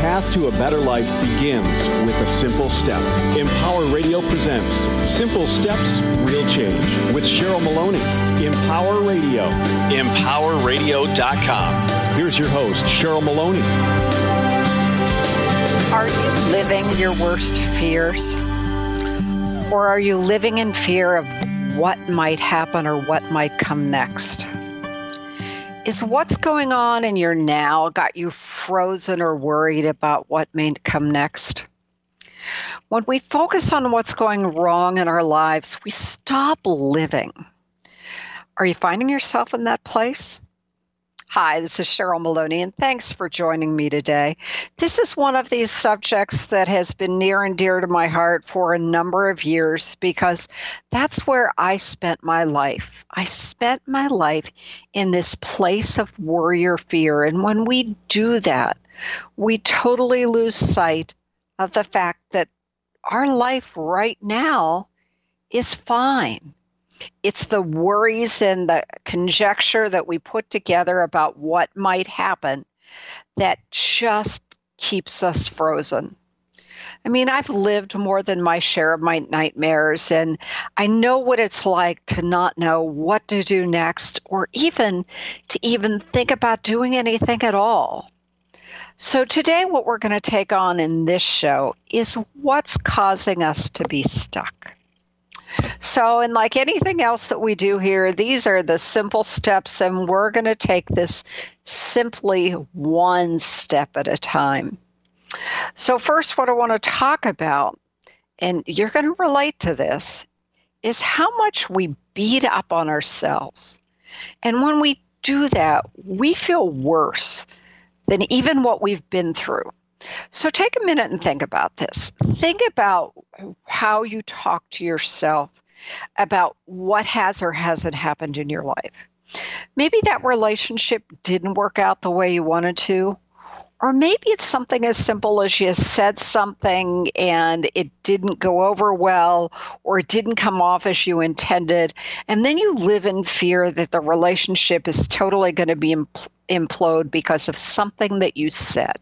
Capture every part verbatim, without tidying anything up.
path to a better life begins with a simple step. Empower Radio presents Simple Steps, Real Change with Cheryl Maloney. Empower Radio. empower radio dot com. Here's your host, Cheryl Maloney. Are you living your worst fears? Or are you living in fear of what might happen or what might come next? Is what's going on in your now got you frozen or worried about what may come next? When we focus on what's going wrong in our lives, we stop living. Are you finding yourself in that place? Hi, this is Cheryl Maloney, and thanks for joining me today. This is one of these subjects that has been near and dear to my heart for a number of years because that's where I spent my life. I spent my life in this place of worry or fear, and when we do that, we totally lose sight of the fact that our life right now is fine. It's the worries and the conjecture that we put together about what might happen that just keeps us frozen. I mean, I've lived more than my share of my nightmares, and I know what it's like to not know what to do next or even to even think about doing anything at all. So today what we're going to take on in this show is what's causing us to be stuck. So, and like anything else that we do here, these are the simple steps, and we're going to take this simply one step at a time. So first, what I want to talk about, and you're going to relate to this, is how much we beat up on ourselves. And when we do that, we feel worse than even what we've been through. So take a minute and think about this. Think about how you talk to yourself about what has or hasn't happened in your life. Maybe that relationship didn't work out the way you wanted to, or maybe it's something as simple as you said something and it didn't go over well, or it didn't come off as you intended, and then you live in fear that the relationship is totally going to be impl- implode because of something that you said.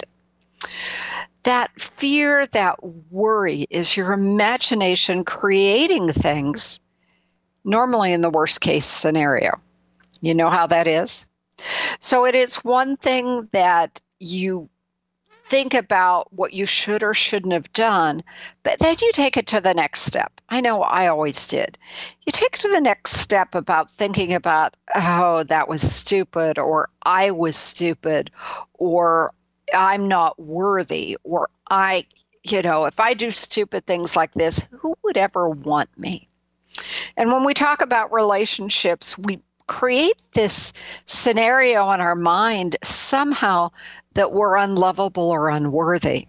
That fear, that worry is your imagination creating things, normally in the worst case scenario. You know how that is? So it is one thing that you think about what you should or shouldn't have done, but then you take it to the next step. I know I always did. You take it to the next step about thinking about, oh, that was stupid, or I was stupid, or I'm not worthy, or I, you know, if I do stupid things like this, who would ever want me? And when we talk about relationships, we create this scenario in our mind somehow that we're unlovable or unworthy.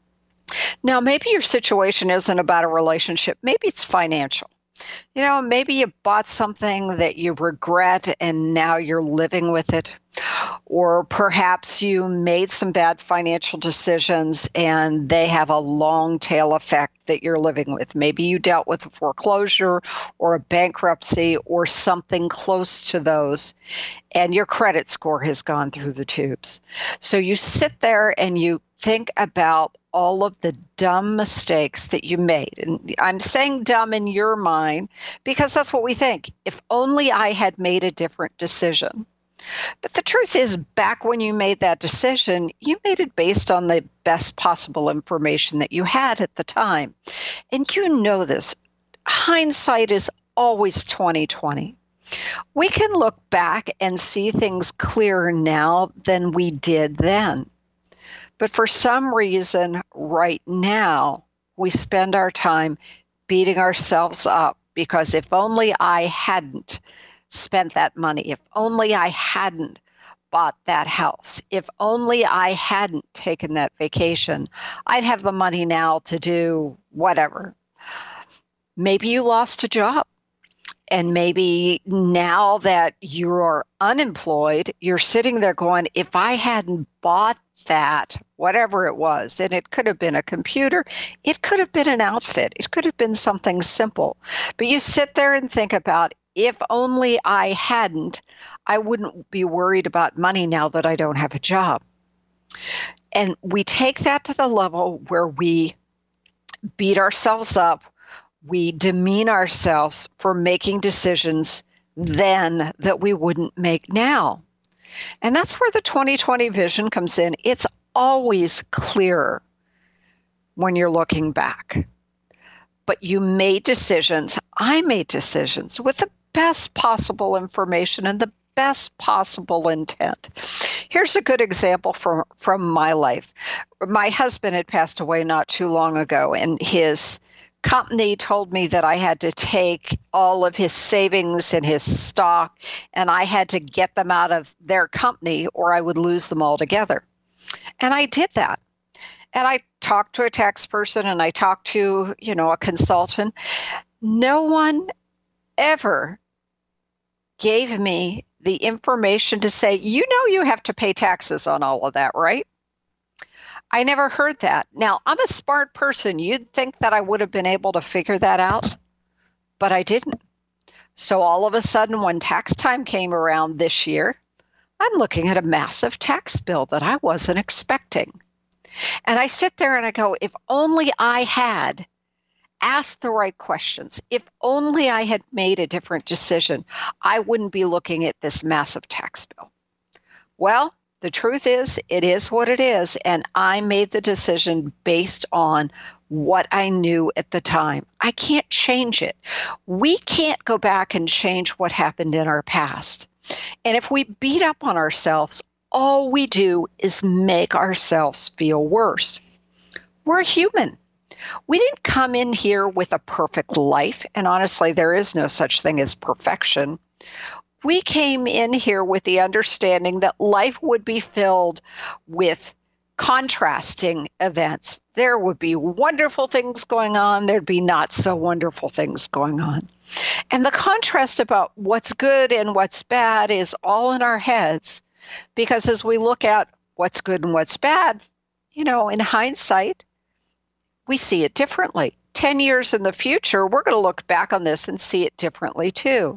Now, maybe your situation isn't about a relationship. Maybe it's financial. You know, maybe you bought something that you regret and now you're living with it. Or perhaps you made some bad financial decisions and they have a long tail effect that you're living with. Maybe you dealt with a foreclosure or a bankruptcy or something close to those, and your credit score has gone through the tubes. So you sit there and you think about all of the dumb mistakes that you made. And I'm saying dumb in your mind because that's what we think. If only I had made a different decision. But the truth is, back when you made that decision, you made it based on the best possible information that you had at the time. And you know this. Hindsight is always twenty twenty. We can look back and see things clearer now than we did then. But for some reason, right now, we spend our time beating ourselves up because if only I hadn't spent that money, if only I hadn't bought that house, if only I hadn't taken that vacation, I'd have the money now to do whatever. Maybe you lost a job. And maybe now that you're unemployed, you're sitting there going, if I hadn't bought that, whatever it was, and it could have been a computer, it could have been an outfit, it could have been something simple. But you sit there and think about, if only I hadn't, I wouldn't be worried about money now that I don't have a job. And we take that to the level where we beat ourselves up, we demean ourselves for making decisions then that we wouldn't make now. And that's where the twenty twenty vision comes in. It's always clearer when you're looking back. But you made decisions, I made decisions with the best possible information and the best possible intent. Here's a good example from, from my life. My husband had passed away not too long ago, and his company told me that I had to take all of his savings and his stock, and I had to get them out of their company or I would lose them altogether. And I did that. And I talked to a tax person and I talked to, you know, a consultant. No one ever gave me the information to say, you know, you have to pay taxes on all of that, right? I never heard that. Now, I'm a smart person. You'd think that I would have been able to figure that out, but I didn't. So all of a sudden, when tax time came around this year, I'm looking at a massive tax bill that I wasn't expecting. And I sit there and I go, if only I had asked the right questions, if only I had made a different decision, I wouldn't be looking at this massive tax bill. Well, the truth is, it is what it is, and I made the decision based on what I knew at the time. I can't change it. We can't go back and change what happened in our past. And if we beat up on ourselves, all we do is make ourselves feel worse. We're human. We didn't come in here with a perfect life, and honestly, there is no such thing as perfection. We came in here with the understanding that life would be filled with contrasting events. There would be wonderful things going on. There'd be not so wonderful things going on. And the contrast about what's good and what's bad is all in our heads, because as we look at what's good and what's bad, you know, in hindsight, we see it differently. Ten years in the future, we're going to look back on this and see it differently too.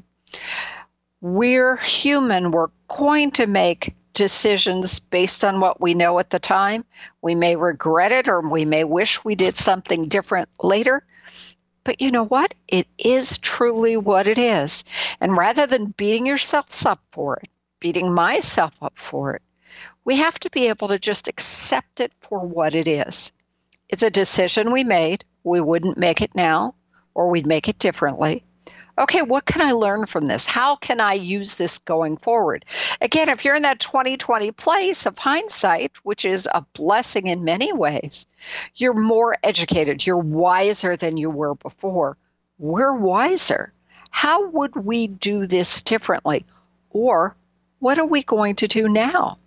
We're human. We're going to make decisions based on what we know at the time. We may regret it or we may wish we did something different later. But you know what? It is truly what it is. And rather than beating yourselves up for it, beating myself up for it, we have to be able to just accept it for what it is. It's a decision we made. We wouldn't make it now, or we'd make it differently. Okay, what can I learn from this? How can I use this going forward? Again, if you're in that twenty twenty place of hindsight, which is a blessing in many ways, you're more educated. You're wiser than you were before. We're wiser. How would we do this differently? Or what are we going to do now?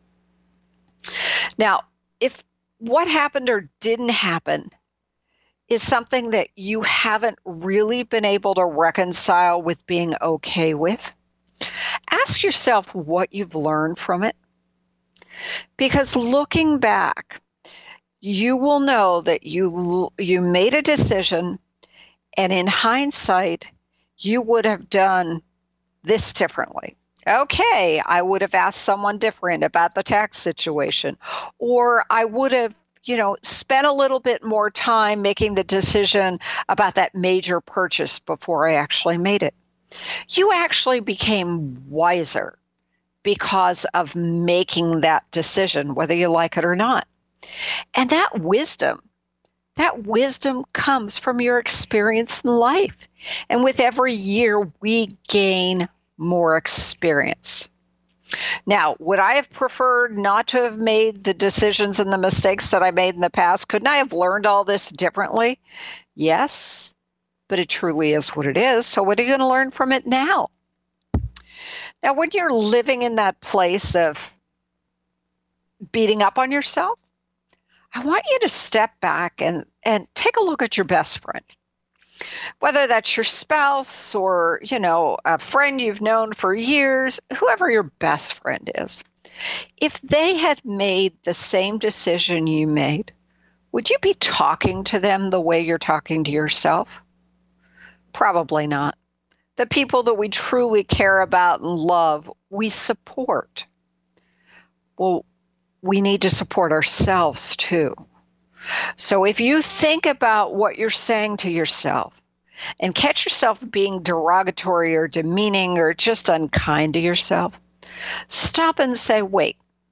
Now, if what happened or didn't happen is something that you haven't really been able to reconcile with being okay with, ask yourself what you've learned from it. Because looking back, you will know that you you made a decision, and in hindsight, you would have done this differently. Okay, I would have asked someone different about the tax situation, or I would have, you know, spent a little bit more time making the decision about that major purchase before I actually made it. You actually became wiser because of making that decision, whether you like it or not. And that wisdom, that wisdom comes from your experience in life. And with every year, we gain more experience. Now, would I have preferred not to have made the decisions and the mistakes that I made in the past? Couldn't I have learned all this differently? Yes, but it truly is what it is. So what are you going to learn from it now? Now, when you're living in that place of beating up on yourself, I want you to step back and, and take a look at your best friend. Whether that's your spouse or, you know, a friend you've known for years, whoever your best friend is. If they had made the same decision you made, would you be talking to them the way you're talking to yourself? Probably not. The people that we truly care about and love, we support. Well, we need to support ourselves too. So if you think about what you're saying to yourself and catch yourself being derogatory or demeaning or just unkind to yourself, stop and say, wait,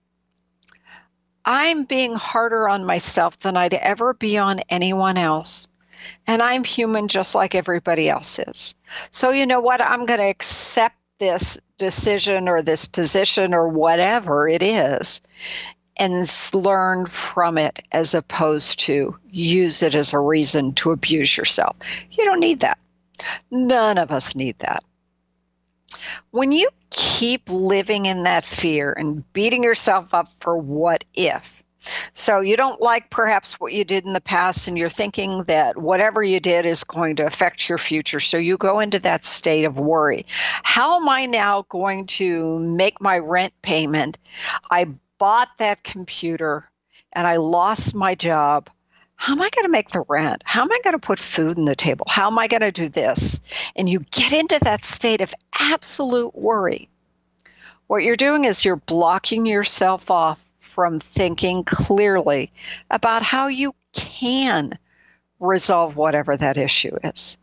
I'm being harder on myself than I'd ever be on anyone else. And I'm human just like everybody else is. So you know what? I'm going to accept this decision or this position or whatever it is and learn from it as opposed to use it as a reason to abuse yourself. You don't need that. None of us need that. When you keep living in that fear and beating yourself up for what if, so you don't like perhaps what you did in the past and you're thinking that whatever you did is going to affect your future. So you go into that state of worry. How am I now going to make my rent payment? I bought that computer and I lost my job. How am I going to make the rent? How am I going to put food on the table? How am I going to do this? And you get into that state of absolute worry. What you're doing is you're blocking yourself off from thinking clearly about how you can resolve whatever that issue is.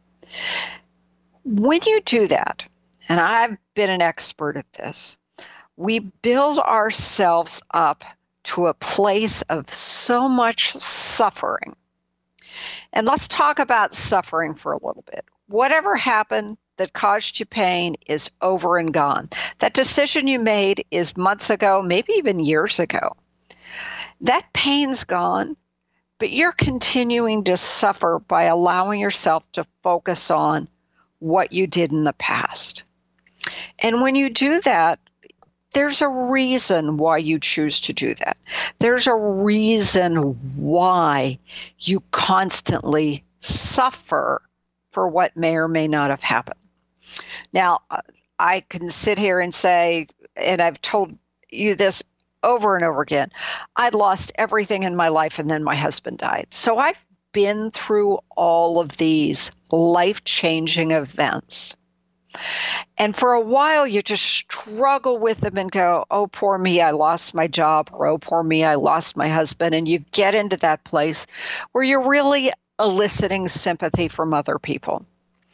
When you do that, and I've been an expert at this, we build ourselves up to a place of so much suffering. And let's talk about suffering for a little bit. Whatever happened that caused you pain is over and gone. That decision you made is months ago, maybe even years ago. That pain's gone, but you're continuing to suffer by allowing yourself to focus on what you did in the past. And when you do that, there's a reason why you choose to do that. There's a reason why you constantly suffer for what may or may not have happened. Now, I can sit here and say, and I've told you this over and over again, I'd lost everything in my life and then my husband died. So I've been through all of these life-changing events. And for a while, you just struggle with them and go, oh, poor me, I lost my job, or oh, poor me, I lost my husband. And you get into that place where you're really eliciting sympathy from other people.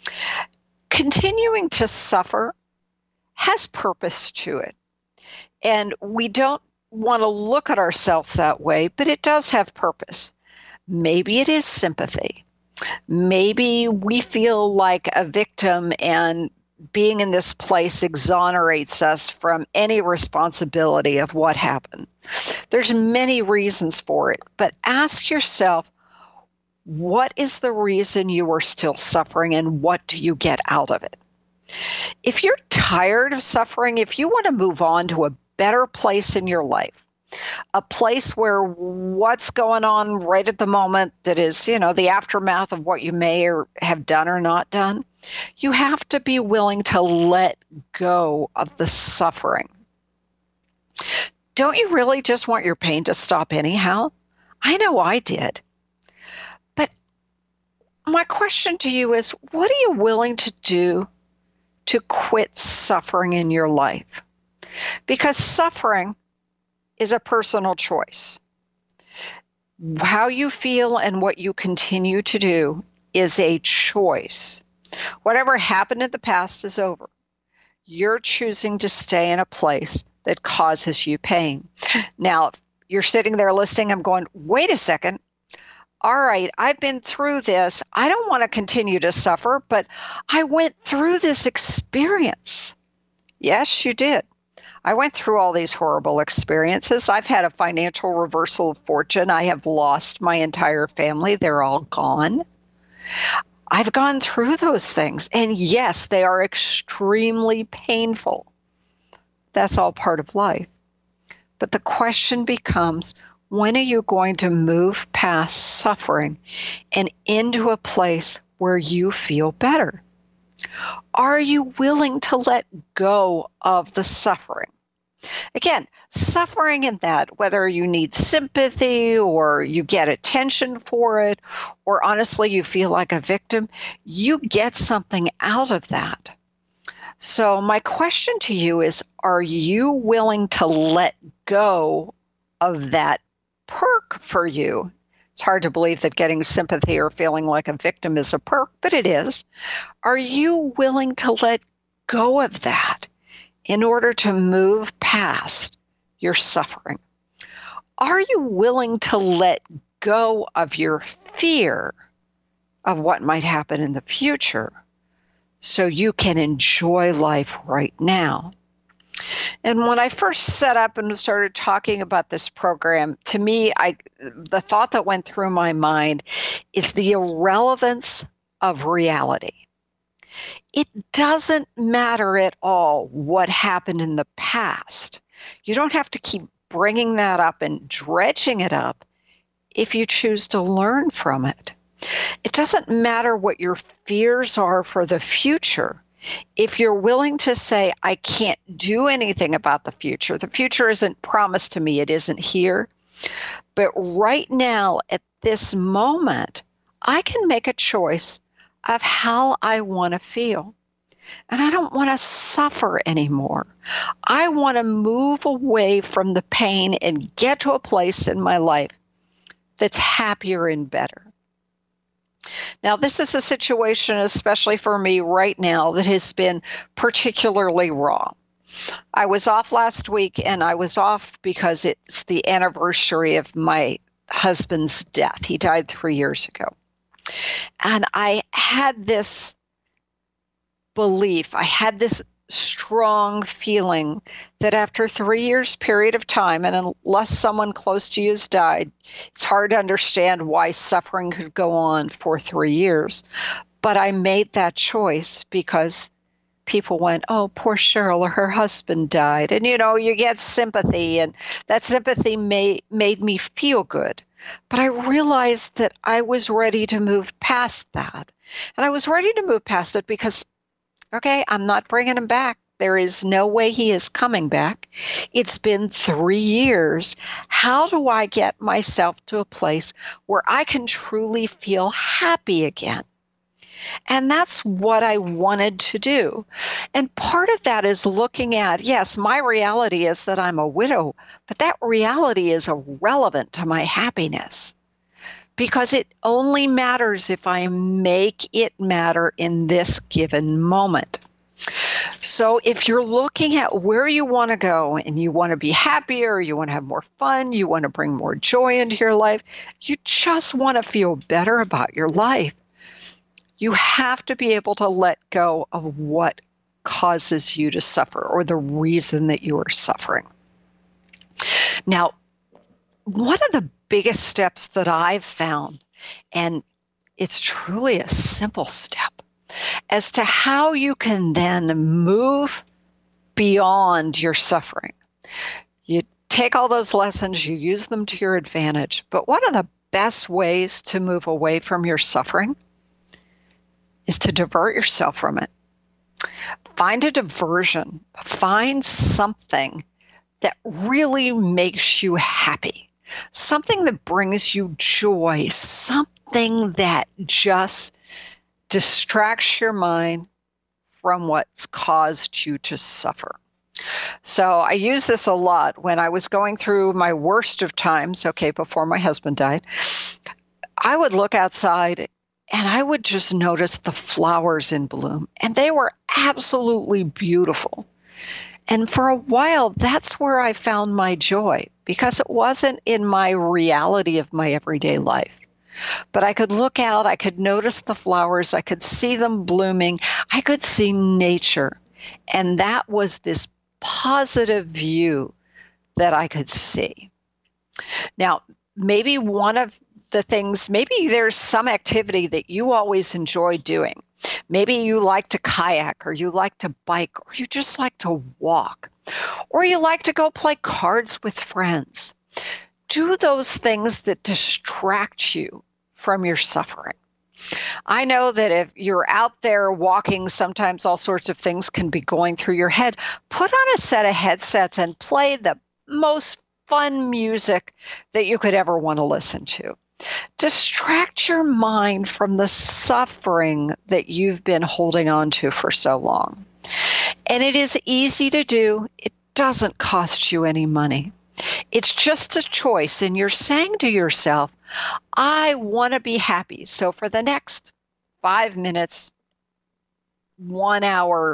Continuing to suffer has purpose to it. And we don't want to look at ourselves that way, but it does have purpose. Maybe it is sympathy. Maybe we feel like a victim and being in this place exonerates us from any responsibility of what happened. There's many reasons for it, but ask yourself, what is the reason you are still suffering and what do you get out of it? If you're tired of suffering, if you want to move on to a better place in your life, a place where what's going on right at the moment that is, you know, the aftermath of what you may or have done or not done, you have to be willing to let go of the suffering. Don't you really just want your pain to stop anyhow? I know I did. But my question to you is, what are you willing to do to quit suffering in your life? Because suffering is a personal choice. How you feel and what you continue to do is a choice. Whatever happened in the past is over. You're choosing to stay in a place that causes you pain. Now, if you're sitting there listening, I'm going, wait a second. All right, I've been through this. I don't want to continue to suffer, but I went through this experience. Yes, you did. I went through all these horrible experiences. I've had a financial reversal of fortune. I have lost my entire family. They're all gone. I've gone through those things. And yes, they are extremely painful. That's all part of life. But the question becomes, when are you going to move past suffering and into a place where you feel better? Are you willing to let go of the suffering? Again, suffering in that, whether you need sympathy or you get attention for it, or honestly you feel like a victim, you get something out of that. So my question to you is, are you willing to let go of that perk for you? It's hard to believe that getting sympathy or feeling like a victim is a perk, but it is. Are you willing to let go of that in order to move past your suffering? Are you willing to let go of your fear of what might happen in the future so you can enjoy life right now? And when I first set up and started talking about this program, to me, I the thought that went through my mind is the irrelevance of reality. It doesn't matter at all what happened in the past. You don't have to keep bringing that up and dredging it up if you choose to learn from it. It doesn't matter what your fears are for the future. If you're willing to say, I can't do anything about the future, the future isn't promised to me, it isn't here. But right now, at this moment, I can make a choice of how I want to feel. And I don't want to suffer anymore. I want to move away from the pain and get to a place in my life that's happier and better. Now, this is a situation, especially for me right now, that has been particularly raw. I was off last week, and I was off because it's the anniversary of my husband's death. He died three years ago. And I had this belief, I had this strong feeling that after three years period of time, and unless someone close to you has died, it's hard to understand why suffering could go on for three years. But I made that choice because people went, oh, poor Cheryl, her husband died. And, you know, you get sympathy, and that sympathy made, made me feel good. But I realized that I was ready to move past that. And I was ready to move past it because, okay, I'm not bringing him back. There is no way he is coming back. It's been three years. How do I get myself to a place where I can truly feel happy again? And that's what I wanted to do. And part of that is looking at, yes, my reality is that I'm a widow, but that reality is irrelevant to my happiness because it only matters if I make it matter in this given moment. So if you're looking at where you want to go and you want to be happier, you want to have more fun, you want to bring more joy into your life, you just want to feel better about your life, you have to be able to let go of what causes you to suffer or the reason that you are suffering. Now, one of the biggest steps that I've found, and it's truly a simple step, as to how you can then move beyond your suffering. You take all those lessons, you use them to your advantage, but one of the best ways to move away from your suffering is to divert yourself from it. Find a diversion. Find something that really makes you happy. Something that brings you joy. Something that just distracts your mind from what's caused you to suffer. So I use this a lot when I was going through my worst of times, okay, before my husband died. I would look outside and I would just notice the flowers in bloom, and they were absolutely beautiful. And for a while, that's where I found my joy, because it wasn't in my reality of my everyday life. But I could look out, I could notice the flowers, I could see them blooming, I could see nature. And that was this positive view that I could see. Now, maybe one of the things, maybe there's some activity that you always enjoy doing. Maybe you like to kayak, or you like to bike, or you just like to walk, or you like to go play cards with friends. Do those things that distract you from your suffering. I know that if you're out there walking, sometimes all sorts of things can be going through your head. Put on a set of headsets and play the most fun music that you could ever want to listen to. Distract your mind from the suffering that you've been holding on to for so long. And it is easy to do. It doesn't cost you any money. It's just a choice, and you're saying to yourself, I want to be happy. So for the next five minutes, one hour,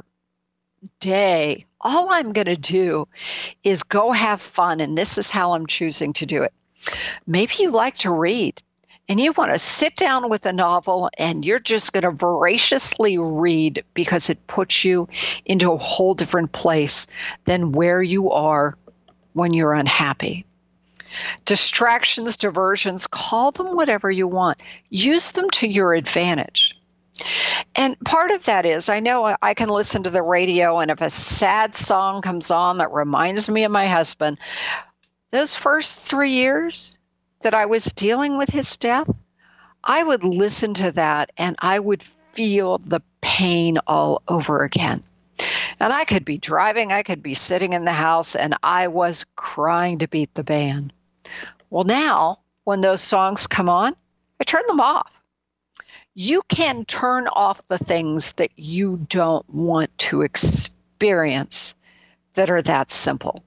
day, all I'm going to do is go have fun, and this is how I'm choosing to do it. Maybe you like to read, and you want to sit down with a novel, and you're just going to voraciously read because it puts you into a whole different place than where you are when you're unhappy. Distractions, diversions, call them whatever you want. Use them to your advantage. And part of that is, I know I can listen to the radio, and if a sad song comes on that reminds me of my husband, those first three years that I was dealing with his death, I would listen to that and I would feel the pain all over again. And I could be driving, I could be sitting in the house, and I was crying to beat the band. Well, now, when those songs come on, I turn them off. You can turn off the things that you don't want to experience that are that simple.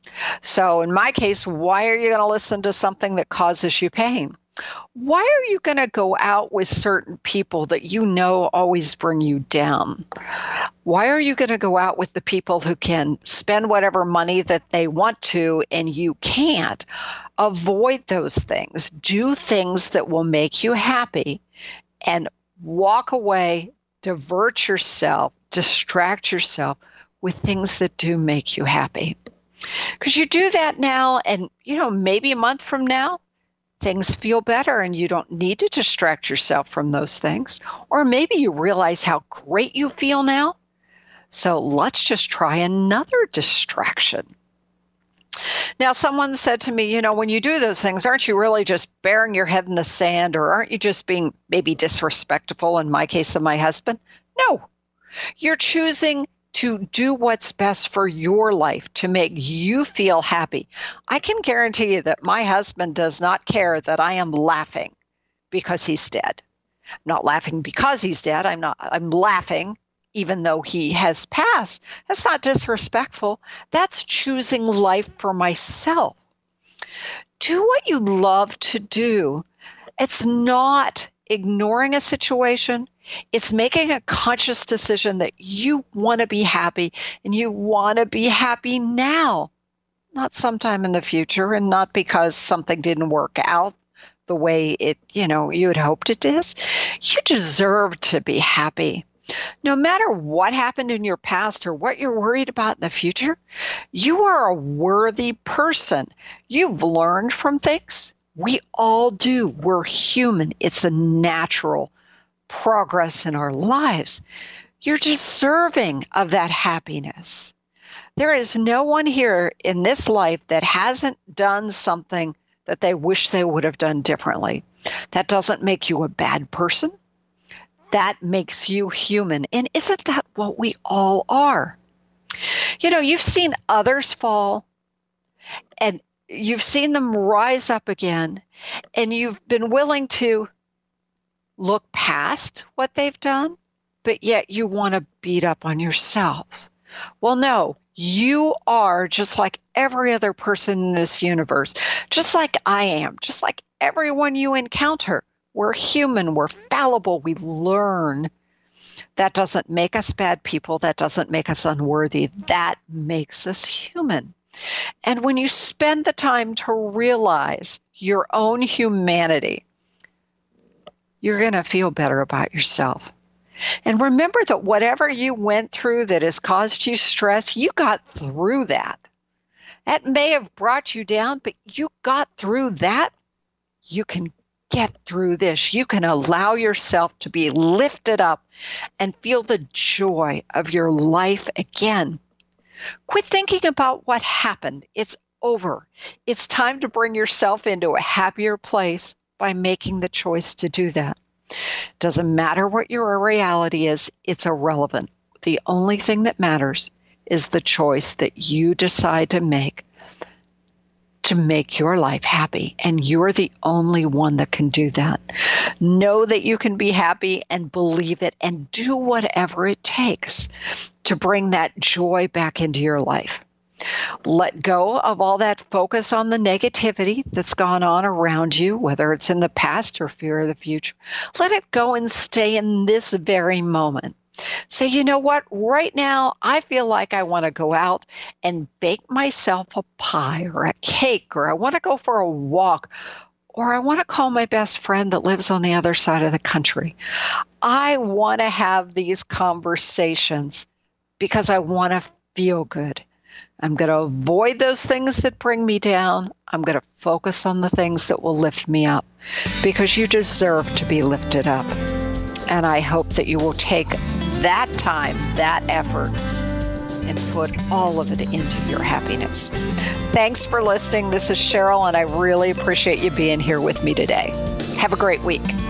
So in my case, why are you going to listen to something that causes you pain? Why are you going to go out with certain people that you know always bring you down? Why are you going to go out with the people who can spend whatever money that they want to and you can't? Avoid those things. Do things that will make you happy and walk away, divert yourself, distract yourself with things that do make you happy. Because you do that now, and, you know, maybe a month from now, things feel better and you don't need to distract yourself from those things. Or maybe you realize how great you feel now. So let's just try another distraction. Now, someone said to me, you know, when you do those things, aren't you really just burying your head in the sand, or aren't you just being maybe disrespectful, in my case of my husband? No, you're choosing to do what's best for your life, to make you feel happy. I can guarantee you that my husband does not care that I am laughing because he's dead. I'm not laughing because he's dead. I'm not, I'm laughing even though he has passed. That's not disrespectful. That's choosing life for myself. Do what you love to do. It's not ignoring a situation. It's making a conscious decision that you want to be happy, and you want to be happy now, not sometime in the future, and not because something didn't work out the way it, you know, you had hoped it is. You deserve to be happy. No matter what happened in your past or what you're worried about in the future, you are a worthy person. You've learned from things. We all do. We're human. It's a natural progress in our lives. You're deserving of that happiness. There is no one here in this life that hasn't done something that they wish they would have done differently. That doesn't make you a bad person. That makes you human. And isn't that what we all are? You know, you've seen others fall, and you've seen them rise up again, and you've been willing to look past what they've done, but yet you want to beat up on yourselves. Well, no, you are just like every other person in this universe, just like I am, just like everyone you encounter. We're human, we're fallible, we learn. That doesn't make us bad people, that doesn't make us unworthy, that makes us human. And when you spend the time to realize your own humanity, you're going to feel better about yourself. And remember that whatever you went through that has caused you stress, you got through that. That may have brought you down, but you got through that. You can get through this. You can allow yourself to be lifted up and feel the joy of your life again. Quit thinking about what happened. It's over. It's time to bring yourself into a happier place by making the choice to do that. Doesn't matter what your reality is, it's irrelevant. The only thing that matters is the choice that you decide to make to make your life happy. And you're the only one that can do that. Know that you can be happy and believe it, and do whatever it takes to bring that joy back into your life. Let go of all that focus on the negativity that's gone on around you, whether it's in the past or fear of the future. Let it go and stay in this very moment. Say, you know what? Right now, I feel like I want to go out and bake myself a pie or a cake, or I want to go for a walk, or I want to call my best friend that lives on the other side of the country. I want to have these conversations because I want to feel good. I'm going to avoid those things that bring me down. I'm going to focus on the things that will lift me up, because you deserve to be lifted up. And I hope that you will take that time, that effort, and put all of it into your happiness. Thanks for listening. This is Cheryl, and I really appreciate you being here with me today. Have a great week.